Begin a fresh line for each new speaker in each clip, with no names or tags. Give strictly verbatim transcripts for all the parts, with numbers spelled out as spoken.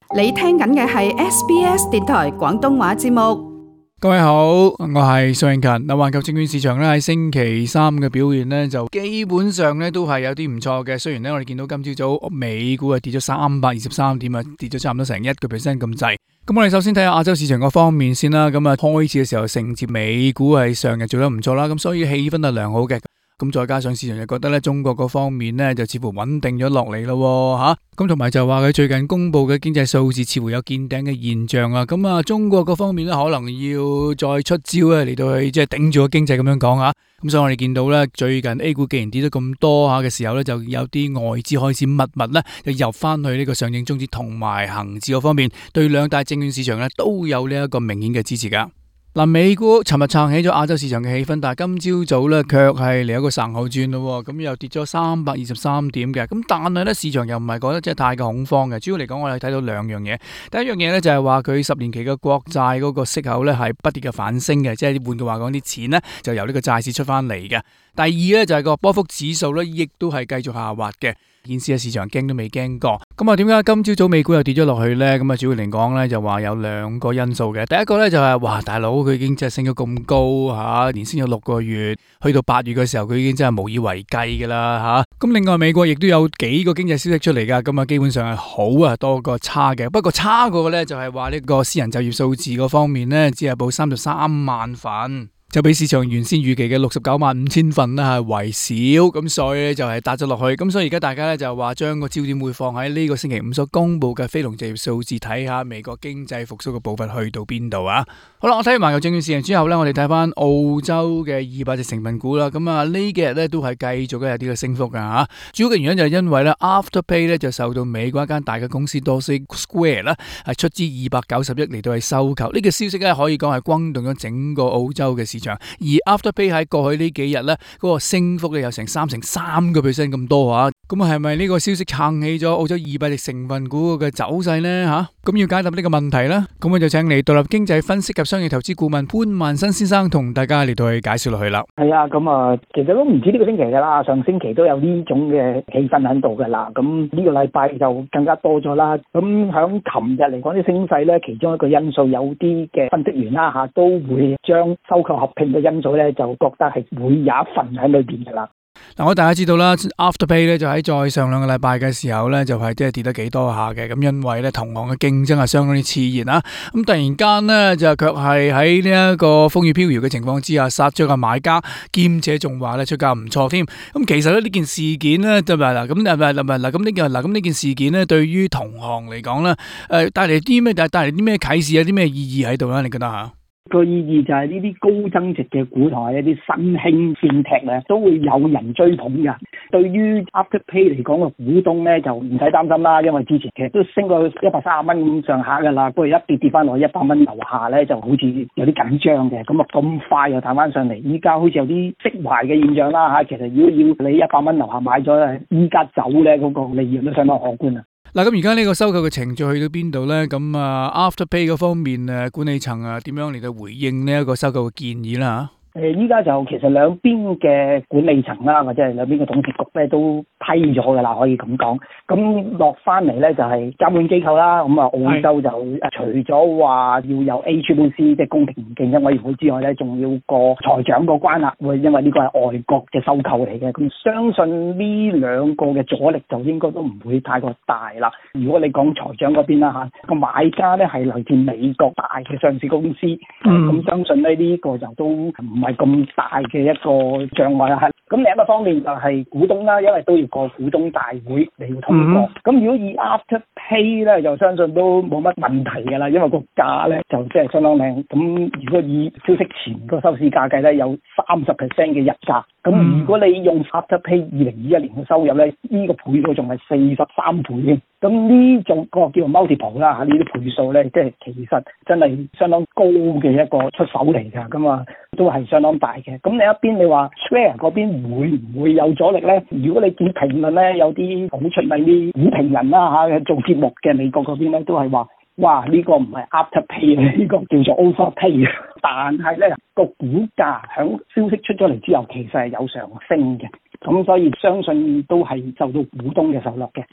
你聽緊嘅係 S B S 電台廣東話節目。
各位好，我係蘇永勤。嗱，環球證券市場咧喺星期三嘅表現咧，就基本上咧都係有啲唔錯嘅。雖然咧我哋見到今朝早美股啊跌咗三百二十三點啊，跌咗差唔多成一個 percent 咁滯。咁我哋首先睇下亞洲市場個方面先啦。咁啊開始嘅時候承接美股係上日做得唔錯啦，咁所以氣氛係良好嘅。咁再加上市場就覺得咧，中國嗰方面咧就似乎穩定咗落嚟咯吓。咁同埋就話佢最近公布嘅經濟數字似乎有見頂嘅現象啊。咁啊，中國嗰方面咧可能要再出招咧嚟到去即係頂住個經濟咁樣講啊。咁所以我哋見到咧，最近 A 股既然跌咗咁多下嘅時候咧，就有啲外資開始密密咧就入翻去呢個上證綜指同埋恒指嗰方面，對兩大證券市場咧都有呢一個明顯嘅支持噶。嗱，美股尋日撐起咗亞洲市場嘅氣氛，但係今朝早咧卻係嚟一個神後轉咯，咁又跌咗三百二十三點嘅。咁但係咧市場又唔係覺得即係太過恐慌嘅。主要嚟講，我哋睇到兩樣嘢。第一樣嘢咧就係話佢十年期嘅國債嗰個息口咧係不跌嘅反升嘅，即係換句話講，啲錢咧就由呢個債市出翻嚟嘅。第二咧就係個波幅指數咧，亦都係繼續下滑嘅。顯示嘅市場驚都未驚過，咁啊點解今朝早美股又跌咗落去呢？咁啊主要嚟講呢，就話有兩個因素嘅。第一個呢，就係、是、哇大佬佢已經真係升咗咁高吓，連升咗六個月，去到八月嘅時候佢已經真係無以為繼噶啦吓。咁另外美國亦都有幾個經濟消息出嚟噶，咁啊基本上係好啊多過差嘅。不過差過嘅呢，就係話呢個私人就業數字嗰方面呢，只係報三十三萬份。就比市場原先預期嘅六十九萬五千份咧係為少，咁所以咧就係跌咗落去。咁所以而家大家咧就話將個焦點會放喺呢個星期五所公布嘅非農就業數字，睇下美國經濟復甦嘅步伐去到邊度啊！好啦，我睇完環球證券市場之後咧，我哋睇翻澳洲嘅二百隻成分股啦。咁啊呢幾日咧都係繼續咧有啲嘅升幅噶吓。主要嘅原因就係因為咧 Afterpay 咧就受到美國一間大嘅公司 Dorsey Square 咧係出資二百九十億嚟到去收購。呢個消息咧可以講係轟動咗整個澳洲嘅市場。而 Afterpay 喺過去呢幾日咧，嗰個升幅咧有成三成三個 percent 咁多啊！咁係咪呢個消息撐起咗澳洲二百隻成分股嘅走勢呢？吓，咁要解答呢個問題啦，咁我就請嚟獨立經濟分析及商業投資顧問潘萬新先生同大家嚟到去介紹落去啦。
係啊，咁啊，其實都唔止呢個星期噶啦，上星期都有呢種嘅氣氛喺度噶啦。咁呢個禮拜就更加多咗啦。咁響琴日嚟講啲升勢咧，其中一個因素有啲嘅分析員啦吓，都會將收購合併嘅因素咧，就覺得係會有一份喺裏邊噶啦。
嗱，我大家知道啦 ，Afterpay 咧就喺再上兩個禮拜嘅時候咧，就係即係跌得幾多下嘅。咁因為咧同行嘅競爭係相當之熾熱啦。咁突然間咧就卻係喺呢一個風雨飄搖嘅情況之下，殺咗個買家，兼且仲話咧出價唔錯添。咁其實咧呢件事件咧就係嗱，咁誒嗱嗱咁呢件嗱咁呢件事件咧，對於同行嚟講咧，誒帶嚟啲咩？帶帶嚟啲咩啟示？有啲咩意義喺度咧？你覺得吓？
個意義就係呢啲高增值嘅股台，一啲新興fintech咧，都會有人追捧嘅。對於 Afterpay 嚟講嘅股東咧，就唔使擔心啦，因為之前其實都升過一百三十蚊咁上下噶啦，不過一跌跌翻落去一百蚊樓下咧，就好似有啲緊張嘅。咁啊咁快又彈翻上嚟，依家好似有啲釋懷嘅現象啦嚇。其實如果要你一百蚊樓下買咗咧，依家走咧嗰個利潤都相當可觀啊！
嗱，咁而家呢個收購嘅程序去到邊度呢？咁啊，Afterpay 嗰方面誒管理層啊，點樣嚟到回應呢一個收購嘅建議啦？
誒，依家就其實兩邊嘅管理層啦，或者係兩邊嘅董事局咧，都批咗噶啦，可以咁講。咁落翻嚟咧就係監管機構啦。咁啊，澳洲就除咗話要有 A C C C 即係公平競爭委員會之外咧，仲要過財長個關啦。會因為呢個係外國嘅收購嚟嘅，咁相信呢兩個嘅阻力就應該都唔會太過大啦。如果你講財長嗰邊啦嚇，個買家咧係來自美國大嘅上市公司，咁、嗯、相信咧呢個就都唔係咁大嘅一個障礙啦。咁另一個方面就係股東啦，因為都要過股東大會嚟要通過。咁、嗯、如果以 Afterpay 咧，就相信都冇乜問題㗎啦，因為個價咧就即係相當靚。咁如果以消息前個收市價計咧，有三十 percent 嘅溢價。咁如果你用 Afterpay 二零二一年嘅收入咧，呢、呢個倍數仲係四十三倍嘅。咁呢種個叫做 multiple 啦嚇，呢啲倍數咧，即係其實真係相當高嘅一個出手嚟㗎。咁啊，都係相當大嘅。咁另一邊你話 Square 嗰邊會唔會有阻力咧？如果你見評論咧，有啲好出名啲股評人啦嚇，做節目嘅美國嗰邊咧，都係話：哇！呢、呢個唔係 Afterpay 啊，呢個叫做 Overpay 啊。但係咧個股價響消息出咗嚟之後，其實係有上升嘅。咁所以相信都係受到股東嘅受落嘅。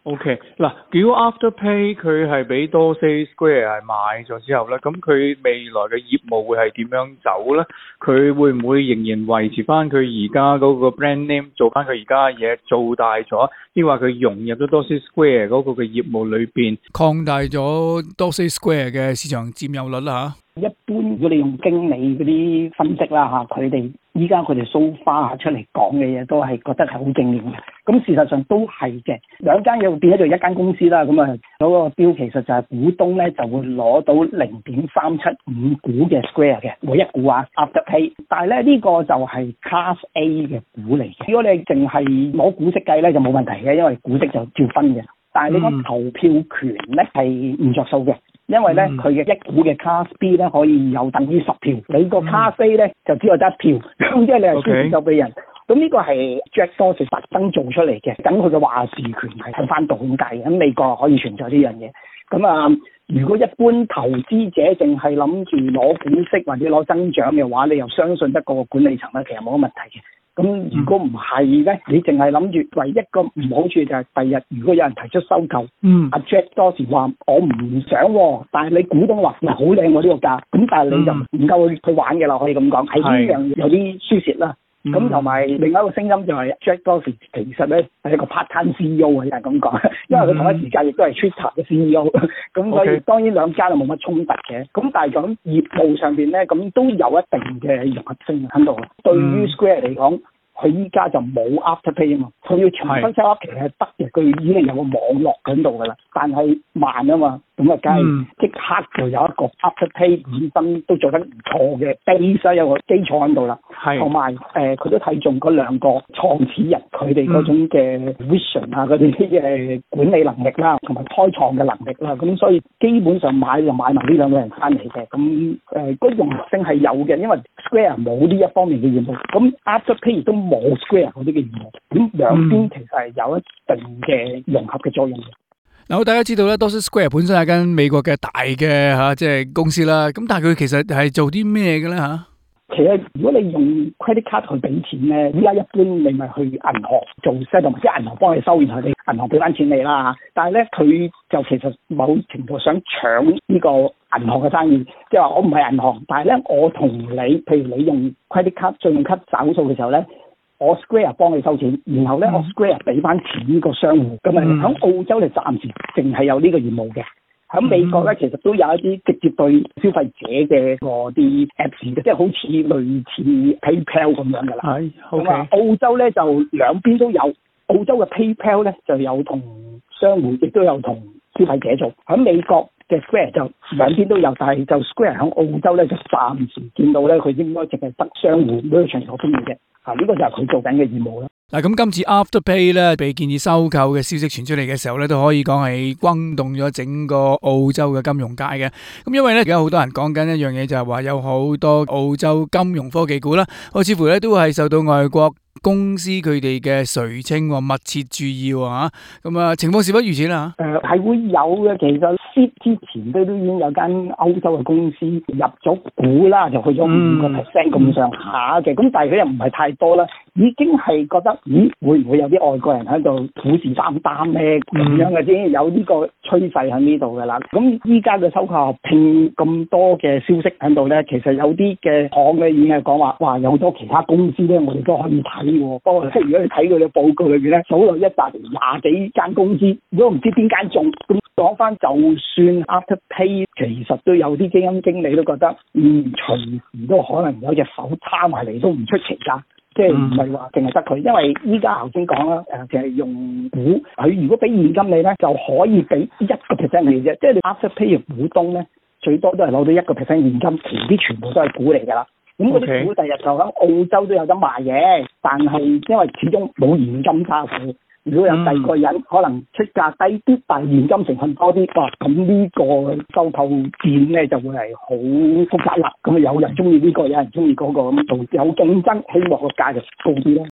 OK，嗱，如果 Afterpay 佢係俾 Dorsey Square 係買咗之後咧，咁佢未來嘅業務會係點樣走咧？佢會唔會仍然維持翻佢而家嗰個 brand name， 做翻佢而家嘅嘢，做大咗，抑或佢融入咗 Dorsey Square 嗰個嘅業務裏邊，擴大咗 Dorsey Square 嘅市場佔有率啦嚇？
一般如果你用經理嗰啲分析啦嚇，佢哋依家佢哋 so far 出嚟講嘅嘢都係覺得係好正面嘅。咁事實上都係嘅，兩間嘢會變咗做一間公司啦。咁啊，嗰個標其實就係股東咧就會攞到零點三七五股嘅 Square 嘅每一股啊 Afterpay。但係咧呢、這個就係 Class A 嘅股嚟嘅。如果你淨係攞股息計咧就冇問題嘅，因為股息就照分嘅。但係你講投票權咧係唔着數嘅。因為咧，佢嘅、嗯、一股嘅 Class B 咧可以有等於十票，你個 Class A 咧就只有得一票，咁即係你係輸唔夠俾人。咁呢 Okay. 個係 Jack Dorsey 特登做出嚟嘅，等佢嘅話事權係喺翻度咁計。咁美國可以存在呢樣嘢。咁啊，如果一般投資者淨係諗住攞股息或者攞增長嘅話，你又相信得過個管理層咧，其實冇乜問題嘅。咁如果唔係咧，你淨係諗住唯一個唔好處就係第日如果有人提出收購，嗯，阿 Jack Dorsey話我唔想、哦，但係你股東話嗱好靚喎呢個價，咁但係你就唔夠去去玩嘅啦，可以咁講，係呢樣有啲輸蝕啦。咁同埋另一個聲音就係 Jack Dorsey 其實咧係一個 part-time C E O 啊，有人咁講，因為佢同一時間亦都係 Twitter 嘅 C E O，咁所以 Okay. 當然兩家就冇乜衝突嘅。咁但係咁業務上邊咧，咁都有一定嘅融合性喺度。對於 Square 嚟講，佢依家就冇 Afterpay 啊嘛，佢要重新 set up 其實係得嘅，佢已經有個網絡喺度噶啦，但係慢啊嘛，咁啊梗係即刻就有一個 Afterpay 本身都做得唔錯嘅 base， 有個基礎喺度啦，同埋誒佢都睇中嗰兩個創始人佢哋嗰種嘅 vision 啊，嗰啲嘅管理能力啦，同埋開創嘅能力啦，咁所以基本上買就買埋呢兩個人翻嚟嘅，咁誒嗰融合性係有嘅，因為 Square 冇呢一方面嘅業務，咁 Afterpay 亦都冇 Square 嗰啲嘅業務，咁兩邊其實係有一定嘅融合嘅作用嘅。
嗱、嗯，好大家知道咧 Dorsey Square 本身係間美國嘅大嘅嚇，即係公司啦。咁但係佢其實係做啲咩嘅咧嚇？
其實如果你用 credit card 去俾錢咧，依家一般你咪去銀行做 settlement，即係銀行幫你收，然後你銀行俾翻錢你啦。但係咧佢就其實某程度想搶呢個銀行嘅生意，即係話我唔係銀行，但係咧我同你，譬如你用 credit card 信用卡找數嘅時候咧，我 Square 幫你收錢，然後咧、嗯、我 Square 俾翻錢呢個商戶，咁啊喺澳洲你暫時淨係有呢個業務嘅。喺美國咧，其實都有一啲直接對消費者嘅嗰啲 Apps 嘅，即係好似類似 PayPal 咁樣噶啦。係，咁啊，澳洲咧就兩邊都有，澳洲嘅 PayPal 咧就有同商戶，亦都有同消費者做。喺美國嘅 Square 就兩邊都有，但係就 Square 喺澳洲咧就暫時見到咧，佢應該淨係得商戶 merchant 嗰邊嘅啫。啊，呢個就係佢做緊嘅業務啦。
嗱，咁今次 Afterpay 咧被建議收購嘅消息傳出嚟嘅時候咧，都可以講係轟動咗整個澳洲嘅金融界嘅。咁因為咧而家好多人講緊一樣嘢，就係話有好多澳洲金融科技股啦，我似乎咧都係受到外國公司佢哋嘅垂青密切注意喎嚇。咁啊情況是不如此啦嚇。誒係、
呃、會有嘅，其實 S I P 之前都都已經有間歐洲嘅公司入咗股啦，就去咗五個 percent 咁上下嘅。咁、嗯、但係佢又唔係太多啦，已經係覺得咦會唔會有啲外國人喺度虎視眈眈咧咁樣嘅先、嗯、有呢個趨勢喺呢度㗎啦。咁依家嘅收購拼咁多嘅消息喺度咧，其實有啲嘅行嘅已經係講話，哇有好多其他公司咧，我哋都可以睇。不過，即係如果你睇佢嘅報告裏邊咧，數到一紮廿幾間公司，如果唔知邊間中，咁講翻，就算 Afterpay 其實都有啲基金經理都覺得，嗯，隨時都可能有隻手叉埋嚟都唔出奇㗎。即係唔係話淨係得佢，因為依家頭先講啦，誒，淨係用股，佢如果俾現金你咧，就可以俾一個 percent 你啫。即係你 Afterpay 嘅股東咧，最多都係攞到一個 percent 現金，其啲全部都係股嚟㗎啦。咁嗰啲股第日就喺澳洲都有得賣嘅，但係因為始終冇現金揸股，如果有第二個人、嗯、可能出價低啲，但係現金成分多啲，哇！咁呢個收購戰咧就會係好複雜啦。咁啊有人中意呢個，有人中意嗰個，咁做有競爭，希望個價就高啲咯。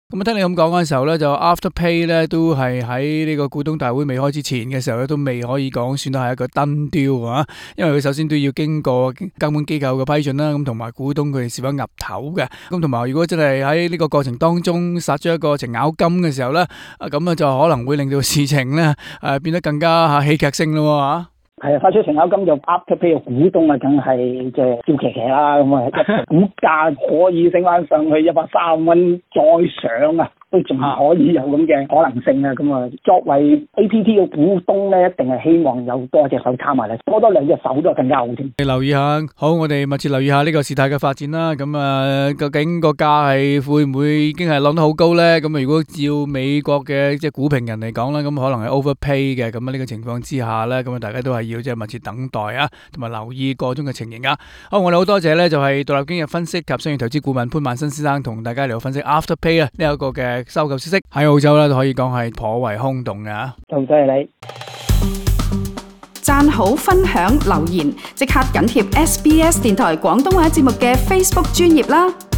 咁啊，聽你咁講嘅時候咧，就 Afterpay 咧都係喺呢個股東大會未開之前嘅時候咧，都未可以講算得係一個 done deal 啊，因為佢首先都要經過監管機構嘅批准啦，咁同埋股東佢哋是否岌頭嘅，咁同埋如果真係喺呢個過程當中殺咗一個程咬金嘅時候咧，啊咁啊就可能會令到事情咧誒變得更加吓戲劇性咯吓。
係啊，發出程咬金就 Afterpay 嘅股東啊，梗係即係笑騎騎啦，咁啊，股價可以升翻上去一百三十蚊再上啊，都仲可以有咁嘅可能性啊，咁啊，作為 A P T 嘅股東咧，一定係希望有多隻手參埋嚟，多多兩隻手都係更加好添。
你留意下，好，我哋密切留意下呢個事態嘅發展啦。咁啊，究竟個價係會唔會已經係浪得好高咧？咁啊，如果照美國嘅即係股評人嚟講咧，咁可能係 overpay 嘅。咁啊，呢個情況之下咧，咁啊，大家都係要即係密切等待啊，同埋留意個中嘅情形啊。好，我哋好多謝咧，就係獨立經濟分析及商業投資顧問潘萬新先生同大家嚟分析 Afterpay 啊呢一個嘅收購消息，喺澳洲咧都可以講係頗為轟動嘅。
就多謝你。
讚好、分享、留言，即刻緊貼 S B S 電台廣東話節目嘅 Facebook 專頁啦！